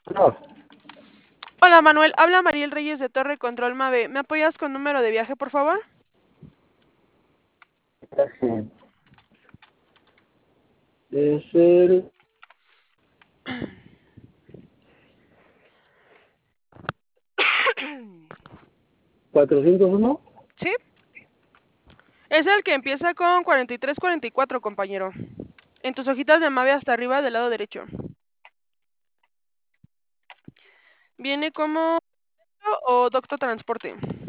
No, Hola Manuel, habla Mariel Reyes de Torre Control Mave. ¿Me apoyas con número de viaje, por favor? sí. Es el 401. ¿Sí? Es el que empieza con 4344, compañero. En tus hojitas de Mave hasta arriba del lado derecho. ¿Viene como o Doctor Transporte?